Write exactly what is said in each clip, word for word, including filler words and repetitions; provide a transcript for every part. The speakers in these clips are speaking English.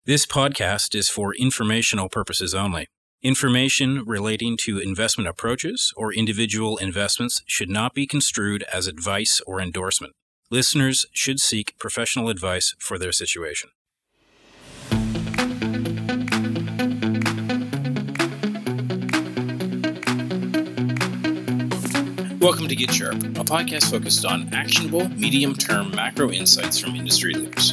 This podcast is for informational purposes only. Information relating to investment approaches or individual investments should not be construed as advice or endorsement. Listeners should seek professional advice for their situation. Welcome to Get Sharp, a podcast focused on actionable, medium-term macro insights from industry leaders.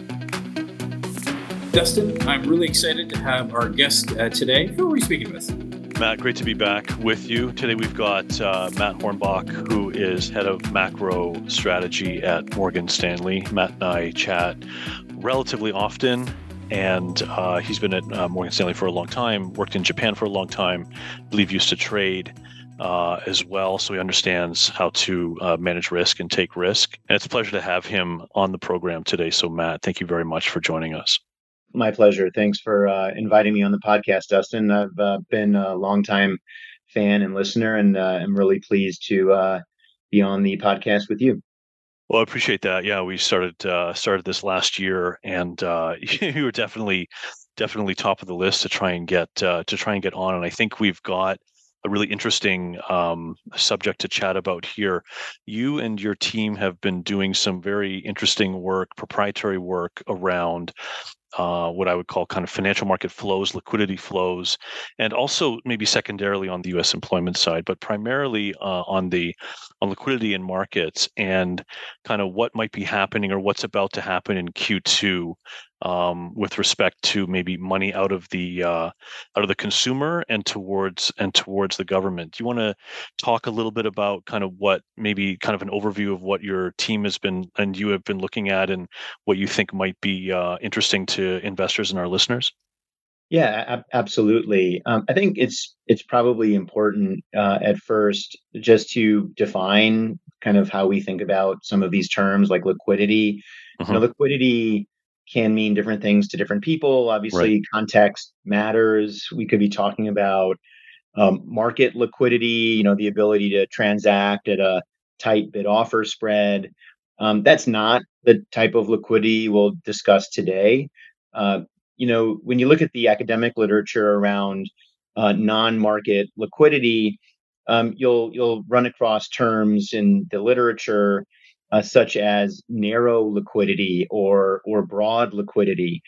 Dustin, I'm really excited to have our guest uh, today. Who are we speaking with? Matt, great to be back with you. Today we've got uh, Matt Hornbach, who is head of macro strategy at Morgan Stanley. Matt and I chat relatively often, and uh, he's been at uh, Morgan Stanley for a long time, worked in Japan for a long time, I believe used to trade uh, as well, so he understands how to uh, manage risk and take risk. And it's a pleasure to have him on the program today. So Matt, thank you very much for joining us. My pleasure. Thanks for uh, inviting me on the podcast, Dustin. I've uh, been a longtime fan and listener, and uh, I'm really pleased to uh, be on the podcast with you. Well, I appreciate that. Yeah, we started uh, started this last year, and uh, you were definitely definitely top of the list to try and get uh, to try and get on. And I think we've got a really interesting um, subject to chat about here. You and your team have been doing some very interesting work, proprietary work around Uh, what I would call kind of financial market flows, liquidity flows, and also maybe secondarily on the U S employment side, but primarily uh, on the on liquidity in markets and kind of what might be happening or what's about to happen in Q two um, with respect to maybe money out of the uh, out of the consumer and towards and towards the government. Do you want to talk a little bit about kind of what maybe kind of an overview of what your team has been and you have been looking at and what you think might be uh, interesting to investors and our listeners? Yeah, ab- absolutely. Um, I think it's it's probably important uh, at first just to define kind of how we think about some of these terms like liquidity. You know, Mhm. liquidity can mean different things to different people. Right. Obviously, context matters. We could be talking about um, market liquidity, you know, the ability to transact at a tight bid offer spread. Um, that's not the type of liquidity we'll discuss today. Uh, you know, when you look at the academic literature around uh, non-market liquidity, um, you'll you'll run across terms in the literature uh, such as narrow liquidity or or broad liquidity.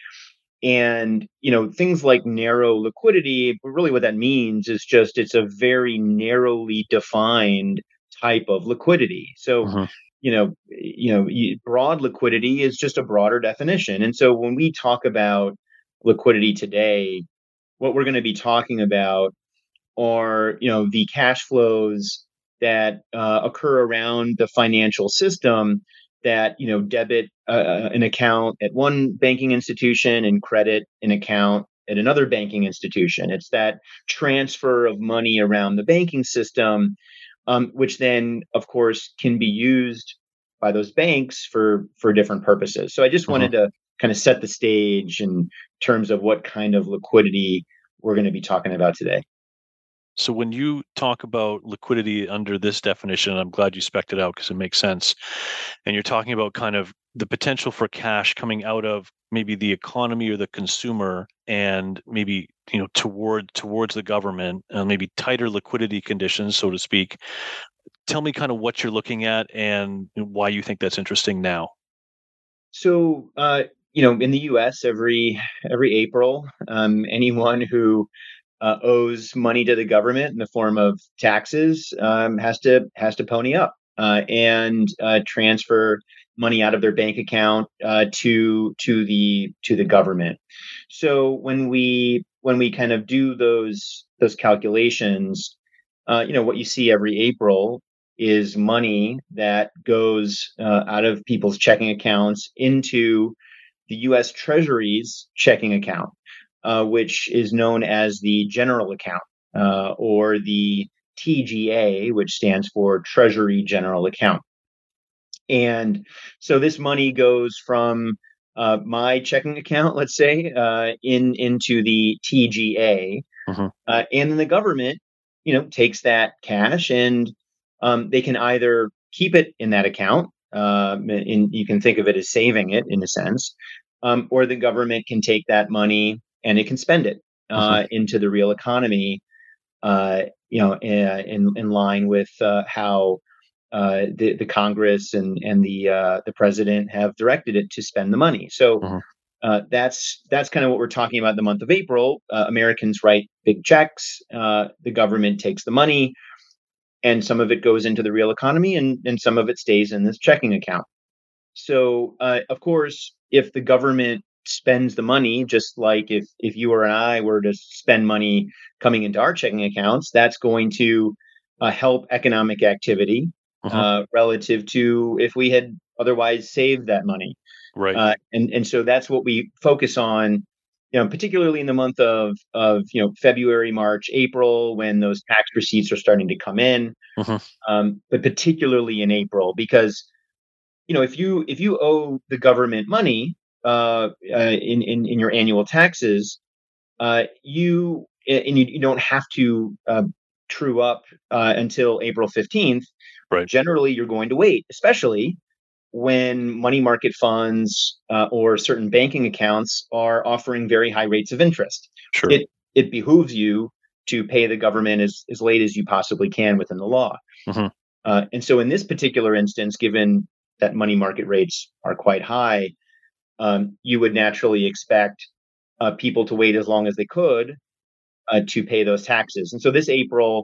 And, you know, things like narrow liquidity, really what that means is just it's a very narrowly defined type of liquidity. So, Mhm. you know, you know, y- broad liquidity is just a broader definition. And so when we talk about liquidity today, what we're going to be talking about are, you know, the cash flows that uh, occur around the financial system that, you know, debit uh, an account at one banking institution and credit an account at another banking institution. It's that transfer of money around the banking system, um, which then, of course, can be used by those banks for for different purposes. So I just Mhm. wanted to kind of set the stage in terms of what kind of liquidity we're going to be talking about today. So when you talk about liquidity under this definition, I'm glad you spec'd it out because it makes sense. And you're talking about kind of the potential for cash coming out of maybe the economy or the consumer and maybe you know toward towards the government, uh, maybe tighter liquidity conditions, so to speak. Tell me kind of what you're looking at and why you think that's interesting now. So, uh, you know, in the U S, every every April, um, anyone who uh, owes money to the government in the form of taxes um, has to has to pony up uh, and uh, transfer money out of their bank account uh, to to the to the government. So when we when we kind of do those those calculations, uh, you know, what you see every April is money that goes uh, out of people's checking accounts into the U S. Treasury's checking account, uh, which is known as the general account uh, or the T G A, which stands for Treasury General Account. And so this money goes from uh, my checking account, let's say, uh, in into the T G A, Mhm. uh, and then the government, you know, takes that cash and um, they can either keep it in that account, um, and you can think of it as saving it in a sense, um, or the government can take that money and it can spend it Uh-huh. uh, into the real economy. Uh, you know, in in line with uh, how uh, the the Congress and and the uh, the president have directed it to spend the money. So Uh-huh. uh, that's that's kind of what we're talking about in the month of April. Uh, Americans write big checks. Uh, the government takes the money, and some of it goes into the real economy, and and some of it stays in this checking account. So, uh, of course, if the government spends the money, just like if if you or I were to spend money coming into our checking accounts, that's going to uh, help economic activity Uh-huh. uh, relative to if we had otherwise saved that money. Right. Uh, and and so that's what we focus on, you know, particularly in the month of of you know February, March, April, when those tax receipts are starting to come in, Uh-huh. um, but particularly in April because you know, if you if you owe the government money uh, uh, in, in in your annual taxes, uh, you and you, you don't have to uh, true up uh, until April fifteenth. Right. Generally, you're going to wait, especially when money market funds uh, or certain banking accounts are offering very high rates of interest. Sure. It it behooves you to pay the government as, as late as you possibly can within the law. Uh-huh. Uh, and so in this particular instance, given that money market rates are quite high, um, you would naturally expect uh, people to wait as long as they could uh, to pay those taxes. And so this April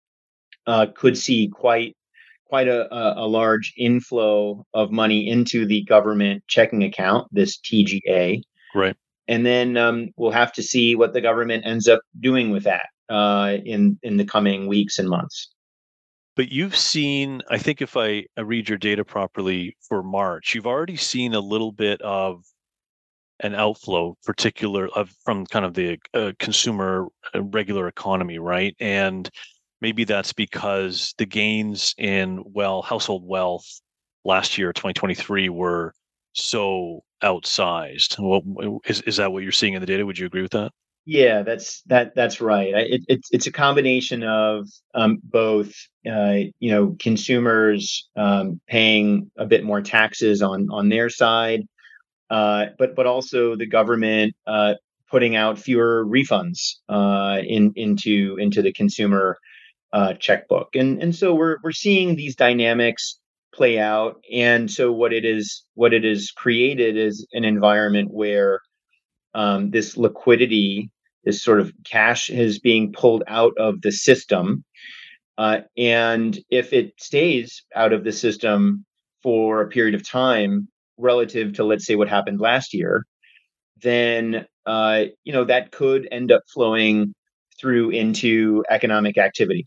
uh, could see quite quite a, a, a large inflow of money into the government checking account, this T G A. Right. And then um, we'll have to see what the government ends up doing with that uh, in in the coming weeks and months. But you've seen, I think if I I read your data properly for March, you've already seen a little bit of an outflow, particular of from kind of the uh, consumer uh, regular economy, right? And maybe that's because the gains in well household wealth last year, twenty twenty-three, were so outsized. Well, is is that what you're seeing in the data? Would you agree with that? Yeah, that's that that's right. I, it, it's it's a combination of um, both, uh, you know, consumers um, paying a bit more taxes on on their side, uh, but but also the government uh, putting out fewer refunds uh, in into into the consumer uh, checkbook, and and so we're we're seeing these dynamics play out, and so what it is what it is created is an environment where um, this liquidity, this sort of cash is being pulled out of the system. Uh, and if it stays out of the system for a period of time relative to, let's say, what happened last year, then, uh, you know, that could end up flowing through into economic activity.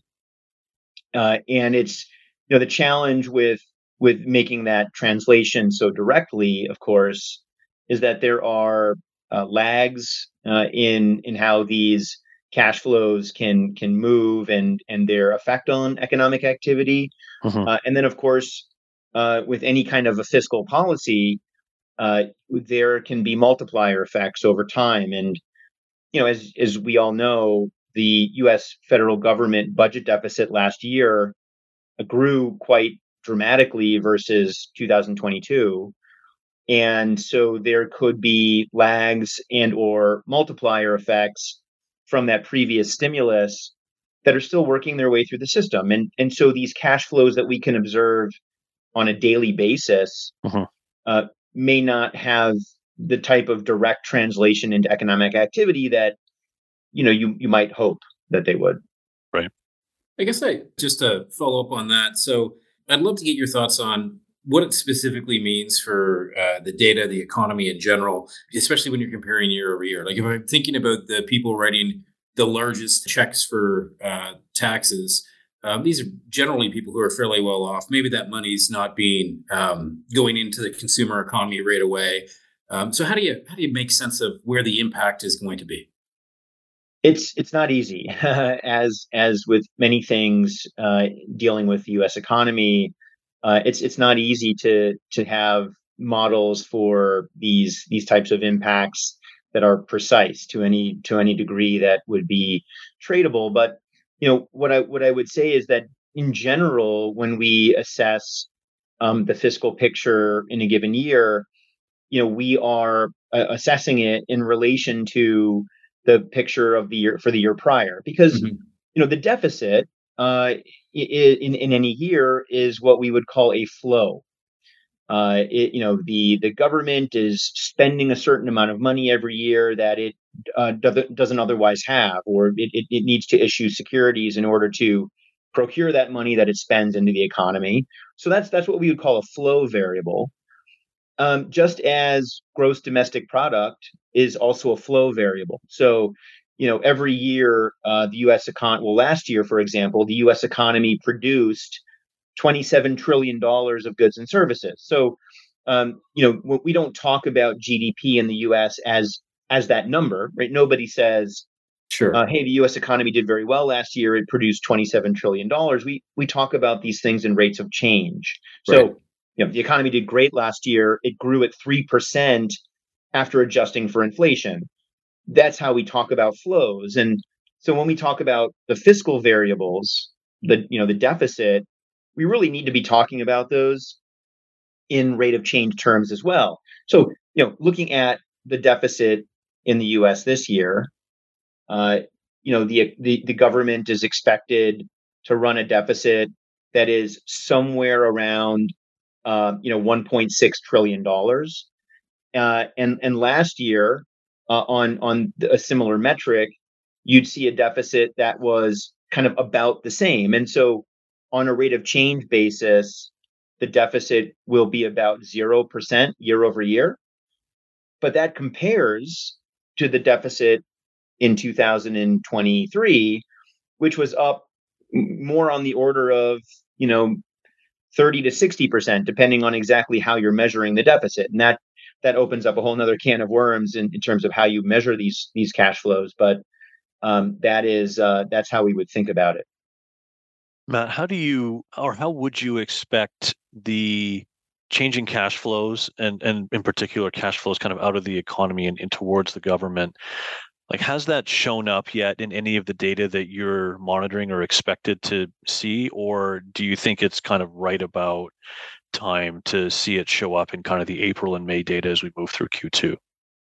Uh, and it's, you know, the challenge with with making that translation so directly, of course, is that there are uh, lags uh, in in how these cash flows can can move and and their effect on economic activity. Uh-huh. Uh, and then, of course, uh, with any kind of a fiscal policy, uh, there can be multiplier effects over time. And you know, as as we all know, the U S federal government budget deficit last year grew quite dramatically versus two thousand twenty-two. And so there could be lags and or multiplier effects from that previous stimulus that are still working their way through the system. And and so these cash flows that we can observe on a daily basis Uh-huh. uh, may not have the type of direct translation into economic activity that you know you you might hope that they would. Right. I guess I just to follow up on that. So I'd love to get your thoughts on what it specifically means for uh, the data, the economy in general, especially when you're comparing year over year. Like if I'm thinking about the people writing the largest checks for uh, taxes, um, these are generally people who are fairly well off. Maybe that money's not being um, going into the consumer economy right away. Um, so how do you how do you make sense of where the impact is going to be? It's it's not easy, as as with many things uh, dealing with the U S economy. Uh, it's it's not easy to to have models for these these types of impacts that are precise to any to any degree that would be tradable. But you know what I what I would say is that in general, when we assess um, the fiscal picture in a given year, you know, we are uh, assessing it in relation to the picture of the year for the year prior, because Mhm. you know the deficit uh, i- i- in in any year is what we would call a flow. Uh, it, you know, the the government is spending a certain amount of money every year that it uh, doesn't doesn't otherwise have, or it, it, it needs to issue securities in order to procure that money that it spends into the economy. So that's that's what we would call a flow variable. Um, just as gross domestic product is also a flow variable. So, you know, every year uh, the U S econ well, last year, for example, the U S economy produced twenty-seven trillion dollars of goods and services. So, um, you know, we don't talk about G D P in the U S as as that number, right? Nobody says, Sure. uh, "Hey, the U S economy did very well last year; it produced twenty-seven trillion dollars." We we talk about these things in rates of change. Right. So, you know, the economy did great last year; it grew at three percent after adjusting for inflation. That's how we talk about flows. And so, when we talk about the fiscal variables, the you know the deficit, we really need to be talking about those in rate of change terms as well. So, you know, looking at the deficit in the U S this year, uh, you know, the, the the government is expected to run a deficit that is somewhere around, uh, you know, one point six trillion dollars. Uh, and and last year, uh, on on a similar metric, you'd see a deficit that was kind of about the same. And so, on a rate of change basis, the deficit will be about zero percent year over year. But that compares to the deficit in two thousand twenty-three, which was up more on the order of, you know, thirty to sixty percent, depending on exactly how you're measuring the deficit. And that that opens up a whole nother can of worms in, in terms of how you measure these these cash flows. But um, that is uh, that's how we would think about it. Matt, how do you or how would you expect the changing cash flows and and in particular cash flows kind of out of the economy and, and towards the government? Like, has that shown up yet in any of the data that you're monitoring or expected to see, or do you think it's kind of right about time to see it show up in kind of the April and May data as we move through Q two?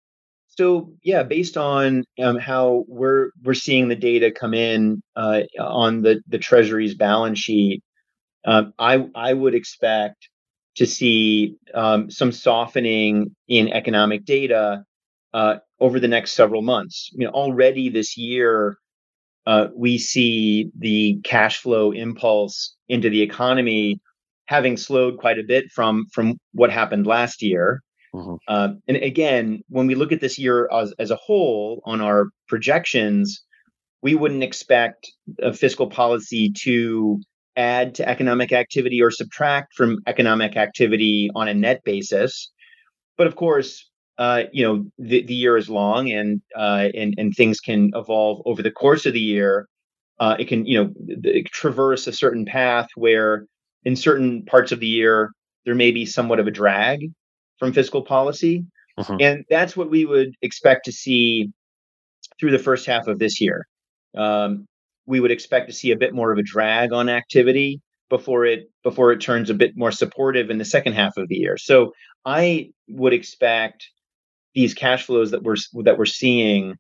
So yeah, based on um, how we're we're seeing the data come in uh, on the the Treasury's balance sheet, um, I I would expect to see um, some softening in economic data uh, over the next several months. You know, already this year, uh, we see the cash flow impulse into the economy having slowed quite a bit from from what happened last year. Hmm. Um, and again, when we look at this year as, as a whole on our projections, we wouldn't expect a fiscal policy to add to economic activity or subtract from economic activity on a net basis. But of course, uh, you know, the, the year is long, and uh, and and things can evolve over the course of the year. Uh, it can, you know, th- traverse a certain path where, in certain parts of the year, there may be somewhat of a drag from fiscal policy, Hmm. and that's what we would expect to see through the first half of this year. Um, we would expect to see a bit more of a drag on activity before it before it turns a bit more supportive in the second half of the year. So I would expect these cash flows that we're that we're seeing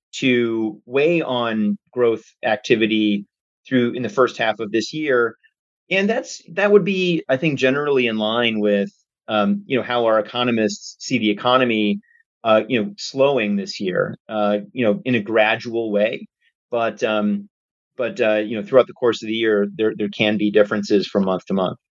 to weigh on growth activity through in the first half of this year, and that's that would be, I think, generally in line with um, you know how our economists see the economy, uh, you know, slowing this year, uh, you know, in a gradual way, but um, but uh, you know, throughout the course of the year, there there can be differences from month to month.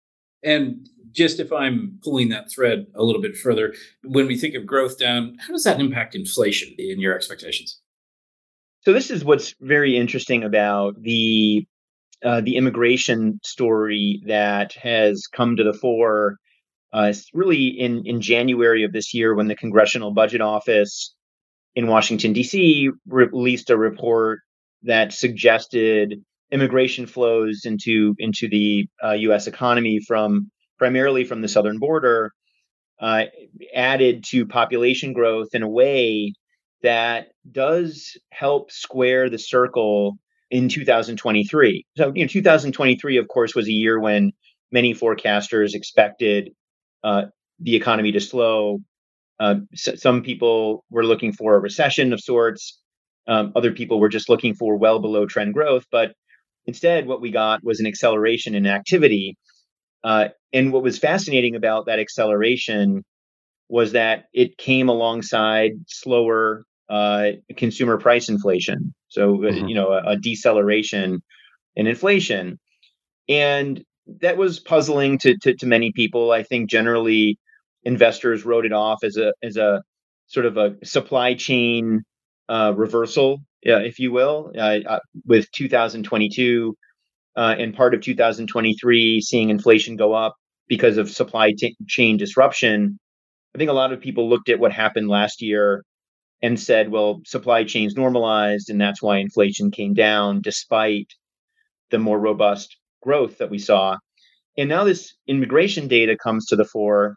And just if I'm pulling that thread a little bit further, when we think of growth down, how does that impact inflation in your expectations? So this is what's very interesting about the uh, the immigration story that has come to the fore. Uh, it's really in in January of this year when the Congressional Budget Office in Washington, D C released a report that suggested immigration flows into into the uh, U S economy from primarily from the southern border, uh, added to population growth in a way that does help square the circle in two thousand twenty-three. So, you know, two thousand twenty-three, of course, was a year when many forecasters expected uh, the economy to slow. uh, s- some people were looking for a recession of sorts. Um, other people were just looking for well below trend growth. But instead, what we got was an acceleration in activity. Uh, and what was fascinating about that acceleration was that it came alongside slower uh, consumer price inflation. So, uh, Hmm. you know, a, a deceleration in inflation. And that was puzzling to, to, to many people. I think generally investors wrote it off as a as a sort of a supply chain uh, reversal, uh, if you will, uh, uh, with two thousand twenty-two uh, and part of two thousand twenty-three seeing inflation go up because of supply t- chain disruption. I think a lot of people looked at what happened last year and said, well, supply chains normalized, and that's why inflation came down despite the more robust growth that we saw. And now this immigration data comes to the fore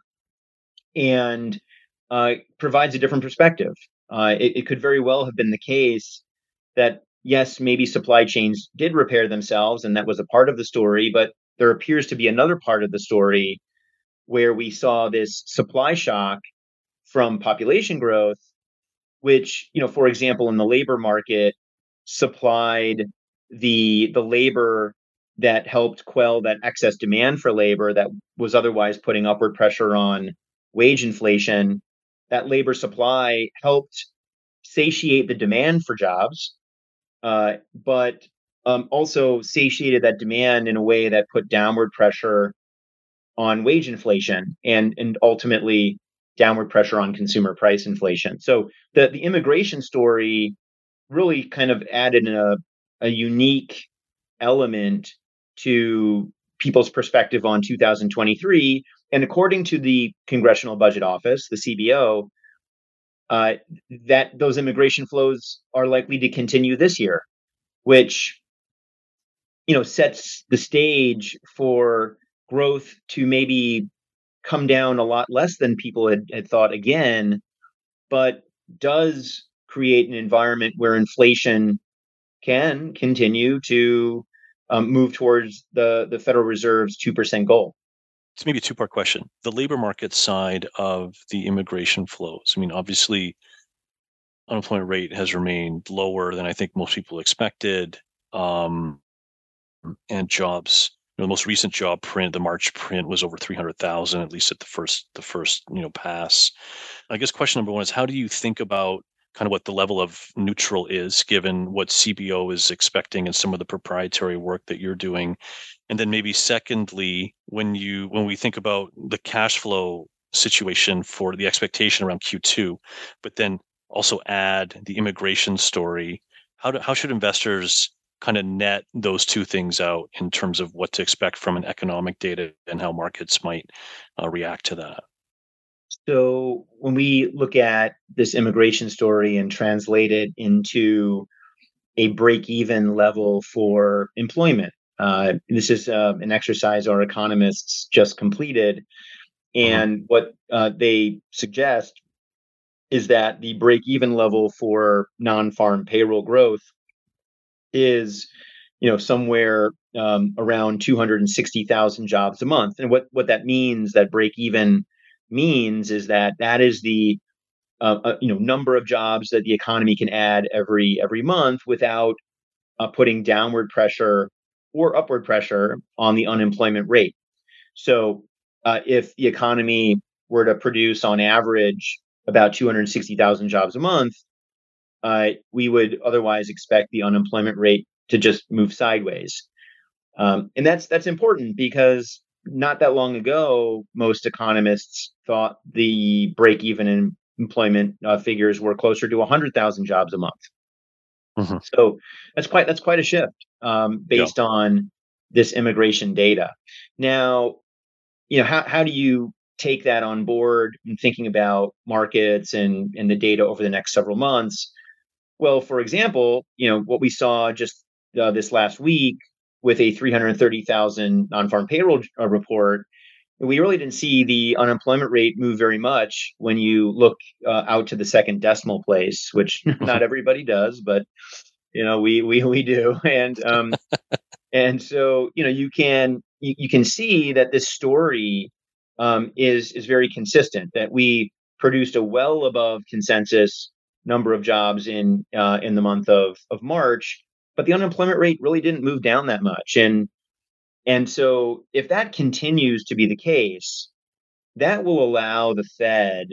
and uh, provides a different perspective. Uh, it, it could very well have been the case that, yes, maybe supply chains did repair themselves, and that was a part of the story, but there appears to be another part of the story where we saw this supply shock from population growth, which, you know, for example, in the labor market, supplied the the labor that helped quell that excess demand for labor that was otherwise putting upward pressure on wage inflation. That labor supply helped satiate the demand for jobs, uh, but um, also satiated that demand in a way that put downward pressure on wage inflation and and ultimately downward pressure on consumer price inflation. So the the immigration story really kind of added a a unique element to people's perspective on two thousand twenty-three. And according to the Congressional Budget Office, the C B O, uh, that those immigration flows are likely to continue this year, which, you know, sets the stage for growth to maybe come down a lot less than people had, had thought again, but does create an environment where inflation can continue to um, move towards the, the Federal Reserve's two percent goal. It's maybe a two part question. The labor market side of the immigration flows. I mean, obviously, unemployment rate has remained lower than I think most people expected. Um, and jobs, you know, the most recent job print, the March print was over three hundred thousand, at least at the first, the first, you know, pass. I guess question number one is how do you think about kind of what the level of neutral is given what C B O is expecting and some of the proprietary work that you're doing? And then maybe secondly, when you when we think about the cash flow situation for the expectation around Q two, but then also add the immigration story, how do, how should investors kind of net those two things out in terms of what to expect from an economic data and how markets might uh, react to that? So when we look at this immigration story and translate it into a break-even level for employment, uh, this is uh, an exercise our economists just completed, Hmm. and what uh, they suggest is that the break-even level for non-farm payroll growth is, you know, somewhere um, around two hundred sixty thousand jobs a month. And what what that means, that break even means, is that that is the uh, uh, you know number of jobs that the economy can add every every month without uh, putting downward pressure or upward pressure on the unemployment rate. So uh, if the economy were to produce on average about two hundred sixty thousand jobs a month, uh, we would otherwise expect the unemployment rate to just move sideways. Um, and that's that's important because not that long ago, most economists thought the break-even in employment uh, figures were closer to one hundred thousand jobs a month. Hmm. So that's quite that's quite a shift um, Yeah. based on this immigration data. Now, you know, how how do you take that on board in thinking about markets and and the data over the next several months? Well, for example, you know, what we saw just uh, this last week with a three hundred thirty thousand non-farm payroll uh, report, we really didn't see the unemployment rate move very much when you look uh, out to the second decimal place, which Hmm. not everybody does, but you know, we we we do. And um and so, you know, you can you, you can see that this story um is is very consistent, that we produced a well above consensus number of jobs in uh, in the month of of March, but the unemployment rate really didn't move down that much. And and so if that continues to be the case, that will allow the Fed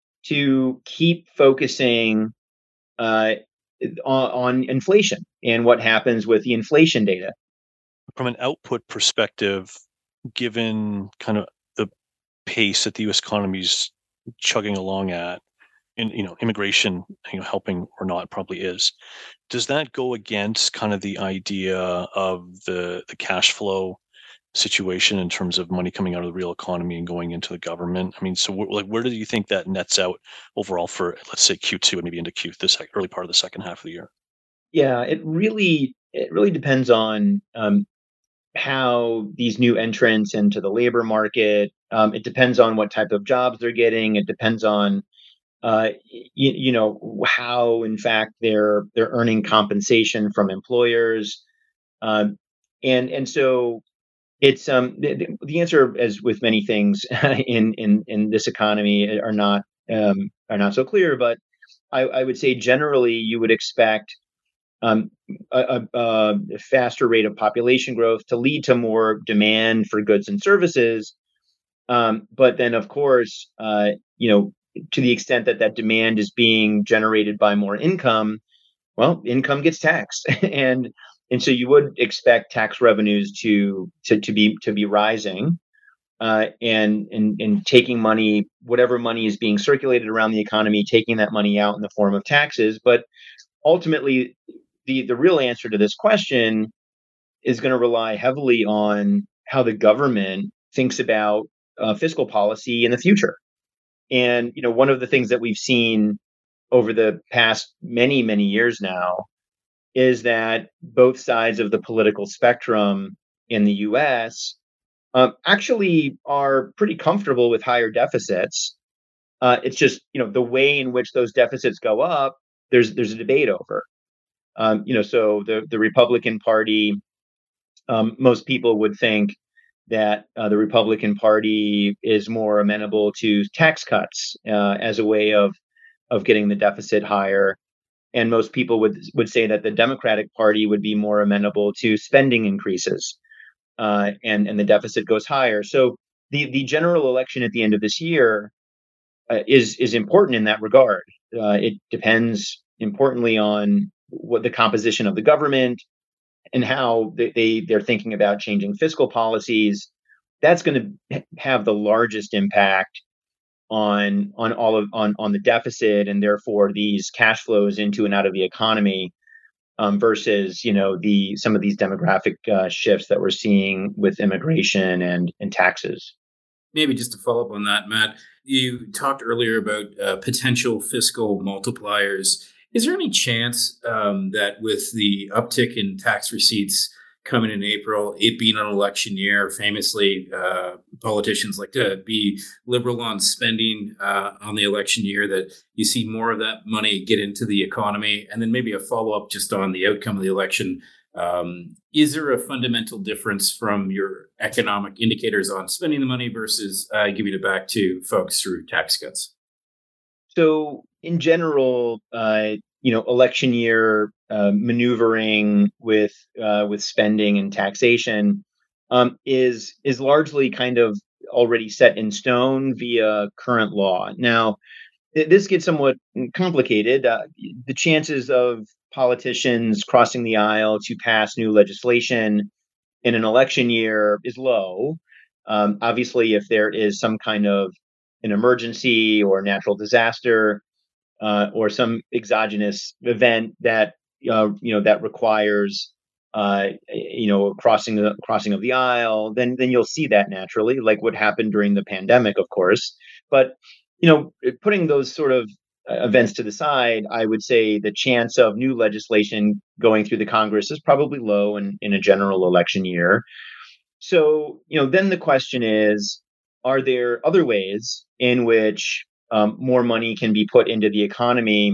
to keep focusing uh, on, on inflation and what happens with the inflation data. From an output perspective, given kind of the pace that the U S economy is chugging along at, and you know, immigration, you know, helping or not probably is. Does that go against kind of the idea of the the cash flow situation in terms of money coming out of the real economy and going into the government? I mean, so wh- like, where do you think that nets out overall for, let's say, Q two and maybe into Q this early part of the second half of the year? Yeah, it really it really depends on um, how these new entrants into the labor market. Um, it depends on what type of jobs they're getting. It depends on uh, you, you know how, in fact, they're they're earning compensation from employers, um, and and so it's um the, the answer, as with many things in in in this economy, are not um, are not so clear. But I, I would say generally you would expect um, a, a, a faster rate of population growth to lead to more demand for goods and services. Um, but then, of course, uh, you know, to the extent that that demand is being generated by more income, well, income gets taxed, and and so you would expect tax revenues to to to be to be rising, uh, and and and taking money, whatever money is being circulated around the economy, taking that money out in the form of taxes. But ultimately, the the real answer to this question is going to rely heavily on how the government thinks about uh, fiscal policy in the future. And you know, one of the things that we've seen over the past many many years now is that both sides of the political spectrum in the U S um, actually are pretty comfortable with higher deficits. Uh, it's just, you know, the way in which those deficits go up. There's there's a debate over. Um, you know, so the the Republican Party, um, most people would think that uh, the Republican Party is more amenable to tax cuts uh, as a way of of getting the deficit higher, and most people would would say that the Democratic Party would be more amenable to spending increases, uh, and and the deficit goes higher. So the the general election at the end of this year uh, is is important in that regard. Uh, it depends importantly on what the composition of the government and how they, they they're thinking about changing fiscal policies. That's going to have the largest impact on on all of on on the deficit, and therefore these cash flows into and out of the economy, um, versus you know the some of these demographic uh, shifts that we're seeing with immigration and and taxes. Maybe just to follow up on that, Matt, you talked earlier about uh, potential fiscal multipliers. Is there any chance um, that with the uptick in tax receipts coming in April, it being an election year, famously, uh, politicians like to be liberal on spending uh, on the election year, that you see more of that money get into the economy? And then maybe a follow up just on the outcome of the election. Um, is there a fundamental difference from your economic indicators on spending the money versus uh, giving it back to folks through tax cuts? So, in general, uh, you know, election year uh, maneuvering with uh, with spending and taxation um, is is largely kind of already set in stone via current law. Now, th- this gets somewhat complicated. Uh, the chances of politicians crossing the aisle to pass new legislation in an election year is low. Um, obviously, if there is some kind of an emergency or natural disaster, uh, or some exogenous event that uh, you know that requires uh, you know crossing the crossing of the aisle, then then you'll see that naturally, like what happened during the pandemic, of course. But you know, putting those sort of uh, events to the side, I would say the chance of new legislation going through the Congress is probably low in, in a general election year. So, you know, then the question is, are there other ways in which um, more money can be put into the economy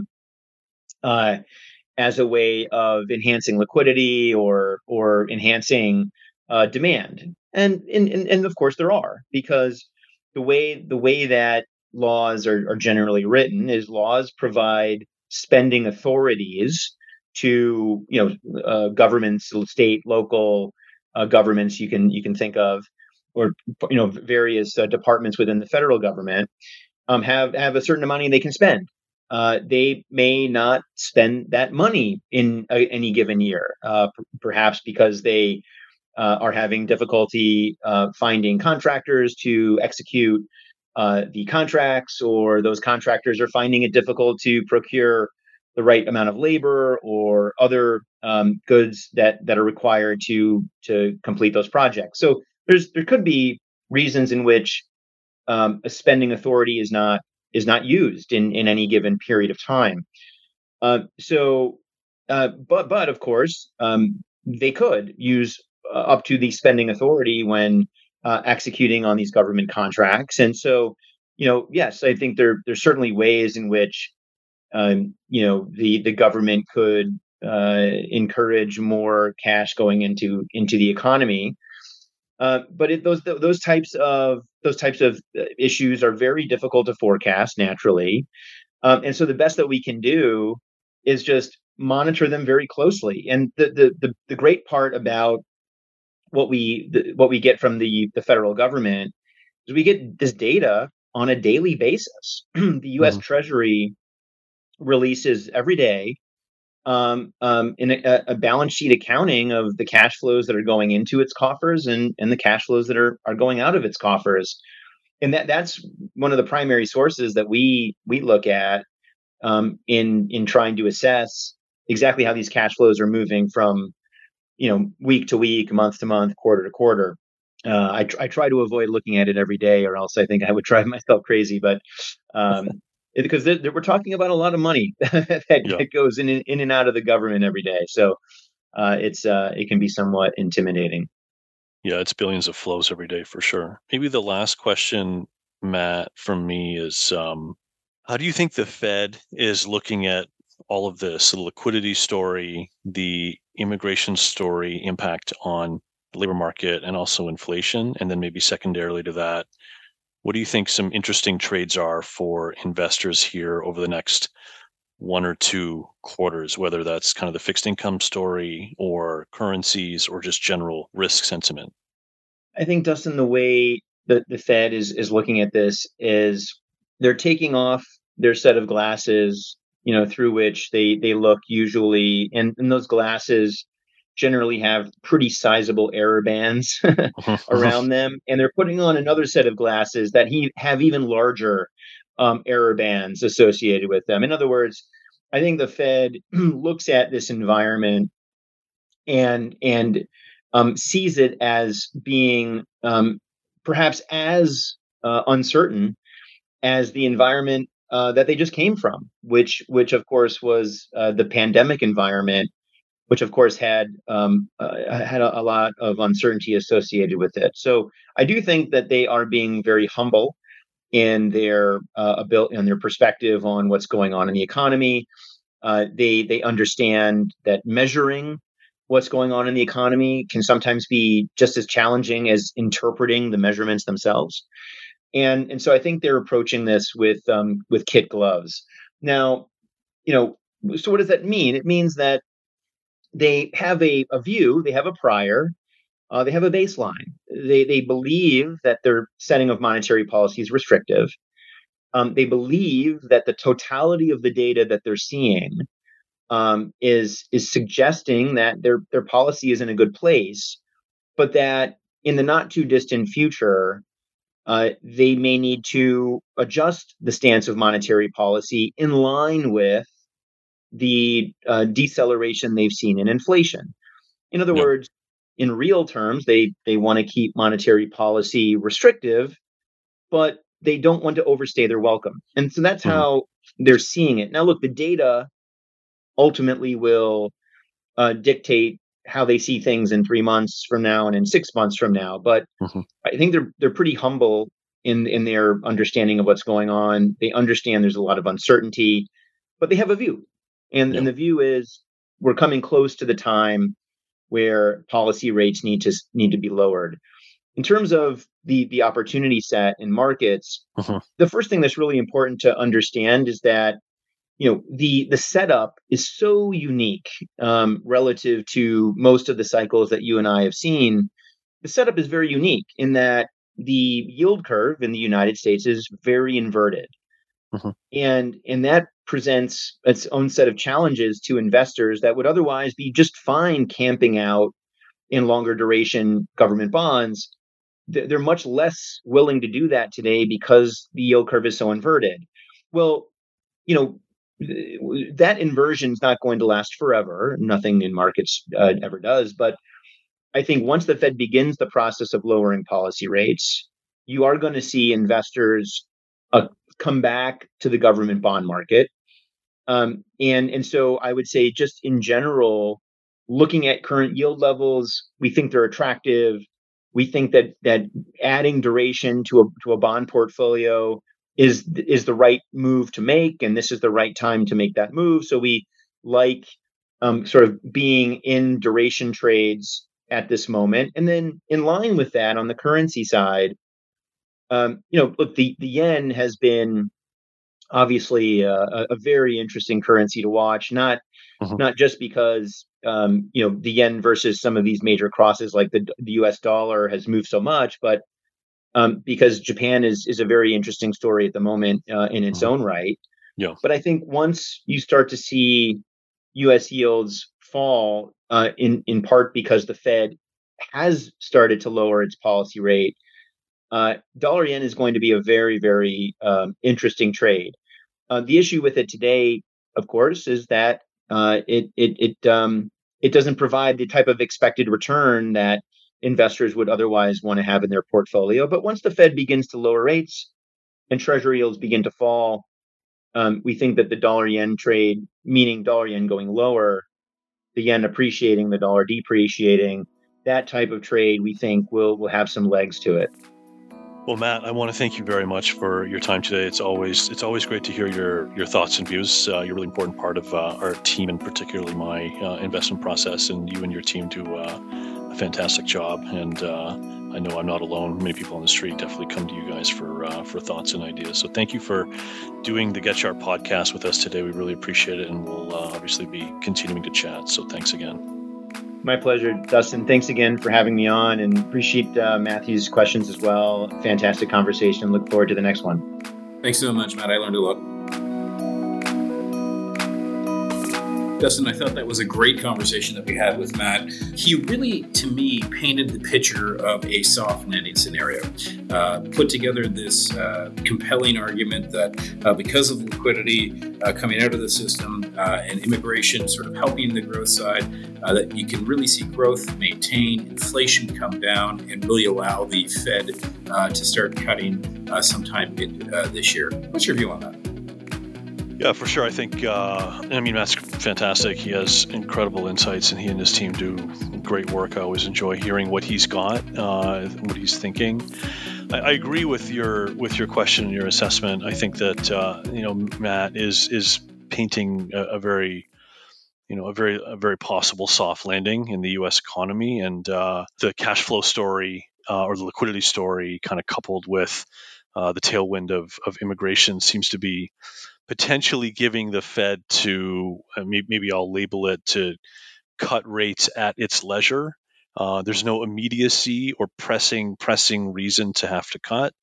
uh, as a way of enhancing liquidity or or enhancing uh, demand? And, and and and of course there are, because the way the way that laws are, are generally written is laws provide spending authorities to, you know, uh, governments, state, local uh, governments you can you can think of, or, you know, various uh, departments within the federal government um, have have a certain amount of money they can spend. Uh, they may not spend that money in a, any given year, uh, p- perhaps because they uh, are having difficulty uh, finding contractors to execute uh, the contracts, or those contractors are finding it difficult to procure the right amount of labor or other um, goods that that are required to to complete those projects. So there's there could be reasons in which um, a spending authority is not is not used in in any given period of time. Uh, so, uh, but but of course, um, they could use uh, up to the spending authority when uh, executing on these government contracts. And so, you know, yes, I think there there's certainly ways in which um, you know the the government could uh, encourage more cash going into into the economy. Uh, but it, those those types of those types of uh, issues are very difficult to forecast naturally, um, and so the best that we can do is just monitor them very closely. And the the the, the great part about what we the, what we get from the the federal government is we get this data on a daily basis. The U S Mhm. Treasury releases every day um, um, in a, a balance sheet accounting of the cash flows that are going into its coffers and and the cash flows that are are going out of its coffers. And that that's one of the primary sources that we we look at um, in in trying to assess exactly how these cash flows are moving from, you know, week to week, month to month, quarter to quarter. Uh, I, tr- I try to avoid looking at it every day, or else I think I would drive myself crazy. But um, it- because th- th- we're talking about a lot of money that, Yeah. that goes in in and out of the government every day, so uh, it's uh, it can be somewhat intimidating. Yeah, it's billions of flows every day for sure. Maybe the last question, Matt, from me is um, how do you think the Fed is looking at all of this, the liquidity story, the immigration story, impact on the labor market, and also inflation? And then maybe secondarily to that, what do you think some interesting trades are for investors here over the next one or two quarters, whether that's kind of the fixed income story or currencies or just general risk sentiment? I think, Dustin, the way that the Fed is is looking at this is they're taking off their set of glasses, you know, through which they they look usually, and, and those glasses generally have pretty sizable error bands around them, and they're putting on another set of glasses that he have even larger um, error bands associated with them. In other words, I think the Fed looks at this environment and and um, sees it as being um, perhaps as uh, uncertain as the environment uh, that they just came from, which which of course was uh, the pandemic environment, which of course had um, uh, had a, a lot of uncertainty associated with it. So I do think that they are being very humble in their uh, ability and their perspective on what's going on in the economy. Uh, they they understand that measuring what's going on in the economy can sometimes be just as challenging as interpreting the measurements themselves. And and so I think they're approaching this with um, with kid gloves. Now, you know, so what does that mean? It means that they have a, a view, they have a prior, uh, they have a baseline. They they believe that their setting of monetary policy is restrictive. Um, they believe that the totality of the data that they're seeing um, is is suggesting that their their policy is in a good place, but that in the not too distant future, uh, they may need to adjust the stance of monetary policy in line with the uh, deceleration they've seen in inflation. In other Yeah. words, in real terms, they they want to keep monetary policy restrictive, but they don't want to overstay their welcome. And so that's Mhm. how they're seeing it. Now, look, the data ultimately will uh, dictate how they see things in three months from now and in six months from now. But Mhm. I think they're they're pretty humble in in their understanding of what's going on. They understand there's a lot of uncertainty, but they have a view, and Yeah. and the view is we're coming close to the time where policy rates need to need to be lowered. in terms of the the opportunity set in markets, Mhm. the first thing that's really important to understand is that you know the the setup is so unique um, relative to most of the cycles that you and I have seen. The setup is very unique in that the yield curve in the United States is very inverted, Mhm. and and that presents its own set of challenges to investors that would otherwise be just fine camping out in longer duration government bonds. They're much less willing to do that today because the yield curve is so inverted. Well, you know, that inversion is not going to last forever. Nothing in markets uh, ever does. But I think once the Fed begins the process of lowering policy rates, you are going to see investors uh, come back to the government bond market. Um, and and so I would say, just in general, looking at current yield levels, we think they're attractive. We think that that adding duration to a to a bond portfolio is is the right move to make, and this is the right time to make that move. So we like um, sort of being in duration trades at this moment, and then in line with that, on the currency side, um, you know, look, the the yen has been obviously uh, a, a very interesting currency to watch. Not Mhm. not just because um, you know the yen versus some of these major crosses like the the U S dollar has moved so much, but um, because Japan is is a very interesting story at the moment uh, in its Mhm. own right. Yeah. But I think once you start to see U S yields fall, uh, in in part because the Fed has started to lower its policy rate, uh, dollar yen is going to be a very very um, interesting trade. Uh, the issue with it today, of course, is that uh, it it it um, it doesn't provide the type of expected return that investors would otherwise want to have in their portfolio. But once the Fed begins to lower rates and Treasury yields begin to fall, um, we think that the dollar yen trade, meaning dollar yen going lower, the yen appreciating, the dollar depreciating, that type of trade, we think will will have some legs to it. Well, Matt, I want to thank you very much for your time today. It's always it's always great to hear your your thoughts and views. Uh, you're a really important part of uh, our team, and particularly my uh, investment process. And you and your team do uh, a fantastic job. And uh, I know I'm not alone. Many people on the street definitely come to you guys for uh, for thoughts and ideas. So thank you for doing the Get Sharp podcast with us today. We really appreciate it, and we'll uh, obviously be continuing to chat. So thanks again. My pleasure, Dustin. Thanks again for having me on, and appreciate uh, Matthew's questions as well. Fantastic conversation. Look forward to the next one. Thanks so much, Matt. I learned a lot. Dustin, I thought that was a great conversation that we had with Matt. He really, to me, painted the picture of a soft landing scenario. Uh, put together this uh, compelling argument that uh, because of liquidity uh, coming out of the system uh, and immigration sort of helping the growth side, uh, that you can really see growth maintain, inflation come down, and really allow the Fed uh, to start cutting uh, sometime mid uh, this year. What's your view on that? Yeah, for sure. I think, uh, I mean, Matt's fantastic. He has incredible insights, and he and his team do great work. I always enjoy hearing what he's got, uh, what he's thinking. I, I agree with your with your question and your assessment. I think that uh, you know Matt is is painting a, a very you know a very a very possible soft landing in the U S economy, and uh, the cash flow story uh, or the liquidity story, kind of coupled with uh, the tailwind of of immigration, seems to be potentially giving the Fed to, uh, maybe I'll label it, to cut rates at its leisure. Uh, there's no immediacy or pressing pressing reason to have to cut,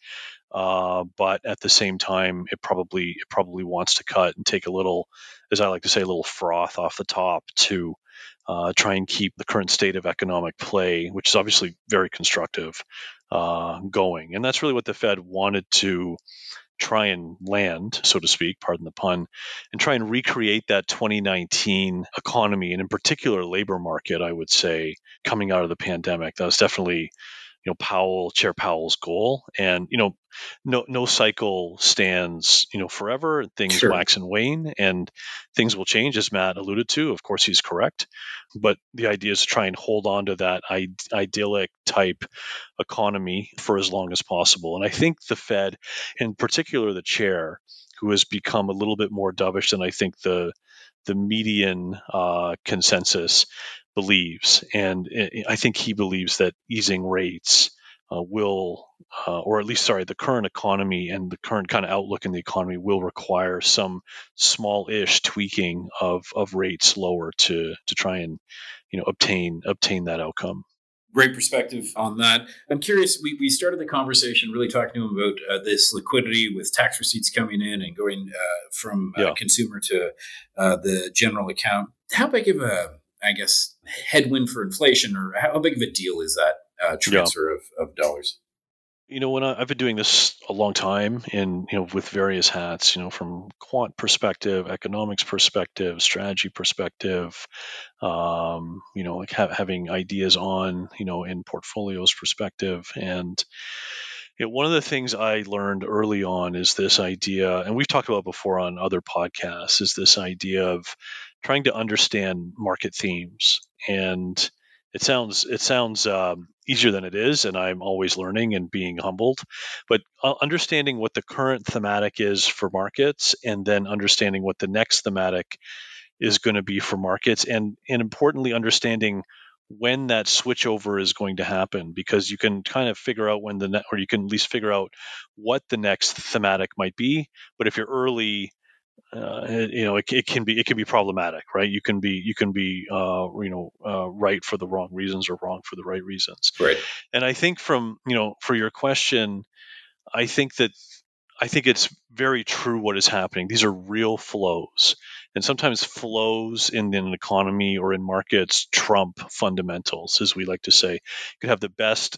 uh, but at the same time, it probably it probably wants to cut and take a little, as I like to say, a little froth off the top to uh, try and keep the current state of economic play, which is obviously very constructive, uh, going. And that's really what the Fed wanted to try and land, so to speak, pardon the pun, and try and recreate that twenty nineteen economy, and in particular labor market, I would say, coming out of the pandemic. That was definitely, you know, Powell, Chair Powell's goal. And, you know, no no cycle stands, you know, forever. Things Sure. wax and wane, and things will change, as Matt alluded to. Of course, he's correct. But the idea is to try and hold on to that I- idyllic type economy for as long as possible. And I think the Fed, in particular the chair, who has become a little bit more dovish than I think the the median uh, consensus believes, and I think he believes that easing rates uh, will, uh, or at least, sorry, the current economy and the current kind of outlook in the economy will require some small-ish tweaking of of rates lower to to try and, you know, obtain obtain that outcome. Great perspective on that. I'm curious, we, we started the conversation really talking to him about uh, this liquidity with tax receipts coming in and going uh, from uh, Yeah. consumer to uh, the general account. How big of a, I guess, headwind for inflation, or how big of a deal is that uh, transfer of, of dollars? You know, when I, I've been doing this a long time, in you know, with various hats, you know, from quant perspective, economics perspective, strategy perspective, um, you know, like ha- having ideas on, you know, in portfolios perspective, and you know, one of the things I learned early on is this idea, and we've talked about before on other podcasts, is this idea of trying to understand market themes. And it sounds it sounds um, easier than it is, and I'm always learning and being humbled. But uh, understanding what the current thematic is for markets, and then understanding what the next thematic is going to be for markets, and and importantly, understanding when that switchover is going to happen, because you can kind of figure out when the ne- or you can at least figure out what the next thematic might be. But if you're early, uh, it- you know, it, it can be it can be problematic, right? You can be you can be uh, you know uh, right for the wrong reasons or wrong for the right reasons. Right. And I think from you know for your question, I think that I think it's very true what is happening. These are real flows. And sometimes flows in an economy or in markets trump fundamentals, as we like to say. You could have the best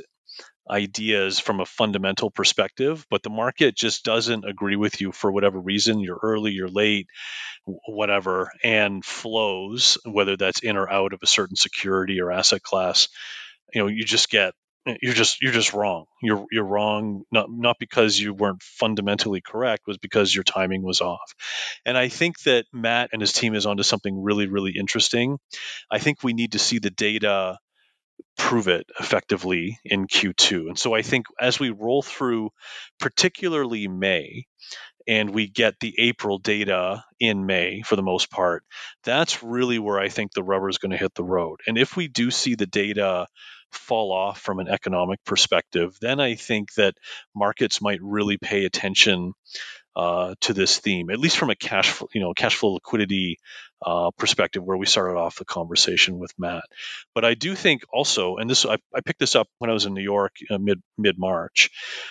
ideas from a fundamental perspective, but the market just doesn't agree with you for whatever reason. You're early, you're late, whatever, and flows, whether that's in or out of a certain security or asset class, you know, you just get you're just you're just wrong. You're you're wrong, not not because you weren't fundamentally correct, was because your timing was off. And I think that Matt and his team is onto something really, really interesting. I think we need to see the data prove it effectively in Q two. And so I think as we roll through, particularly May, and we get the April data in May for the most part, that's really where I think the rubber is going to hit the road. And if we do see the data fall off from an economic perspective, then I think that markets might really pay attention uh, to this theme, at least from a cash flow, you know, cash flow liquidity uh, perspective, where we started off the conversation with Matt. But I do think also, and this I, I picked this up when I was in New York uh, mid mid March.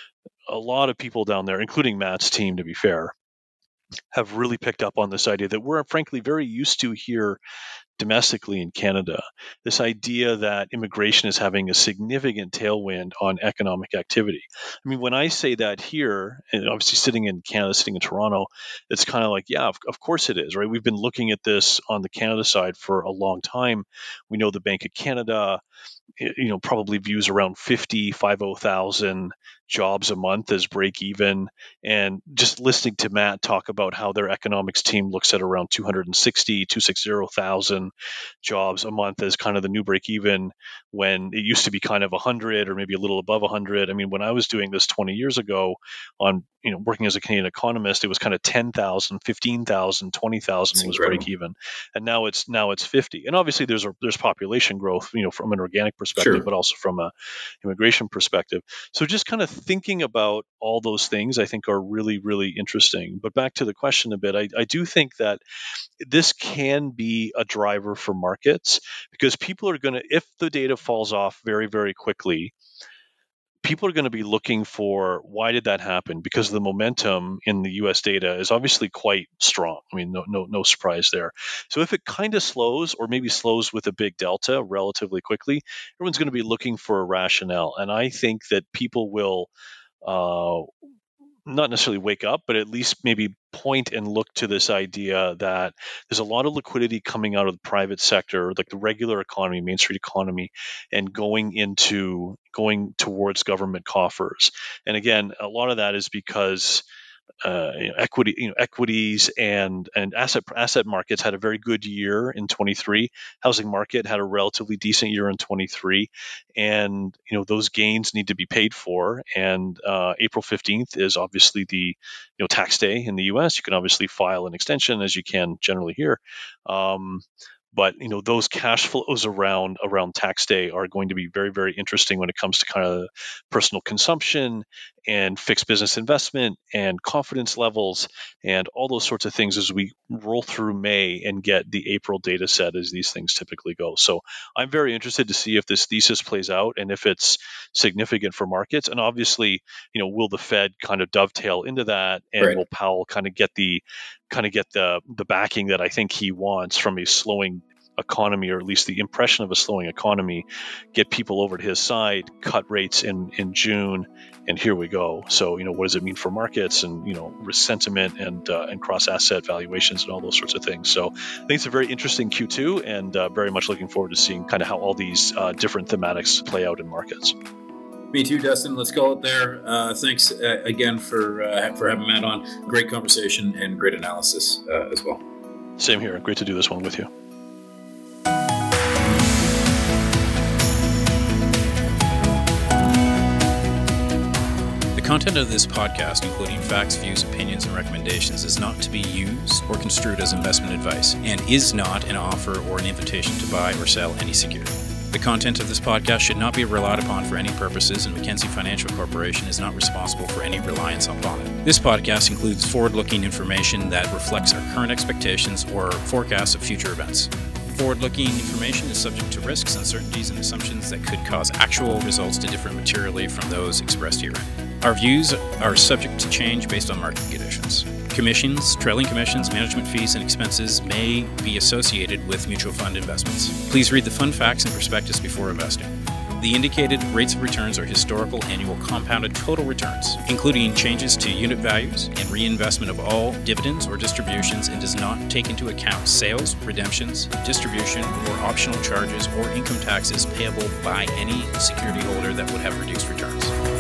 A lot of people down there, including Matt's team, to be fair, have really picked up on this idea that we're frankly very used to here domestically in Canada. This idea that immigration is having a significant tailwind on economic activity. I mean, when I say that here, and obviously sitting in Canada, sitting in Toronto, it's kind of like, yeah, of, of course it is, right? We've been looking at this on the Canada side for a long time. We know the Bank of Canada, you know, probably views around fifty, fifty thousand jobs a month as break even. And just listening to Matt talk about how their economics team looks at around two hundred sixty, two hundred sixty thousand jobs a month as kind of the new break even, when it used to be kind of one hundred or maybe a little above one hundred. I mean, when I was doing this twenty years ago on, you know, working as a Canadian economist, it was kind of ten thousand, fifteen thousand, twenty thousand That's was incredible. break even. And now it's now it's fifty. And obviously there's a, there's population growth, you know, from an organic perspective, Sure. but also from a immigration perspective. So just kind of thinking about all those things, I think, are really, really interesting. But back to the question a bit, I, I do think that this can be a driver for markets, because people are going to, if the data falls off very, very quickly, people are going to be looking for why did that happen, because the momentum in the U S data is obviously quite strong. I mean, no no no surprise there. So if it kind of slows, or maybe slows with a big delta relatively quickly, everyone's going to be looking for a rationale. And I think that people will uh, not necessarily wake up, but at least maybe point and look to this idea that there's a lot of liquidity coming out of the private sector, like the regular economy, Main Street economy, and going into going towards government coffers. And again, a lot of that is because uh, you know, equity, you know, equities and and asset asset markets had a very good year in twenty-three. Housing market had a relatively decent year in twenty-three, and you know those gains need to be paid for. And uh, April fifteenth is obviously the you know tax day in the U S. You can obviously file an extension, as you can generally here. Um, But you know, those cash flows around around tax day are going to be very, very interesting when it comes to kind of personal consumption and fixed business investment and confidence levels and all those sorts of things as we roll through May and get the April data set as these things typically go. So I'm very interested to see if this thesis plays out and if it's significant for markets. And obviously, you know, will the Fed kind of dovetail into that, and Right. will Powell kind of get the kind of get the the backing that I think he wants from a slowing economy, or at least the impression of a slowing economy, get people over to his side, cut rates in in June, and here we go. So, you know, what does it mean for markets and, you know, risk sentiment and uh, and cross asset valuations and all those sorts of things. So I think it's a very interesting Q two, and uh, very much looking forward to seeing kind of how all these uh, different thematics play out in markets. Me too, Dustin. Let's call it there. Uh, thanks uh, again for uh, for having Matt on. Great conversation and great analysis uh, as well. Same here. Great to do this one with you. The content of this podcast, including facts, views, opinions, and recommendations, is not to be used or construed as investment advice and is not an offer or an invitation to buy or sell any security. The content of this podcast should not be relied upon for any purposes, and Mackenzie Financial Corporation is not responsible for any reliance upon it. This podcast includes forward-looking information that reflects our current expectations or forecasts of future events. Forward-looking information is subject to risks, uncertainties, and assumptions that could cause actual results to differ materially from those expressed herein. Our views are subject to change based on market conditions. Commissions, trailing commissions, management fees, and expenses may be associated with mutual fund investments. Please read the fund facts and prospectus before investing. The indicated rates of returns are historical annual compounded total returns, including changes to unit values and reinvestment of all dividends or distributions, and does not take into account sales, redemptions, distribution, or optional charges or income taxes payable by any security holder that would have reduced returns.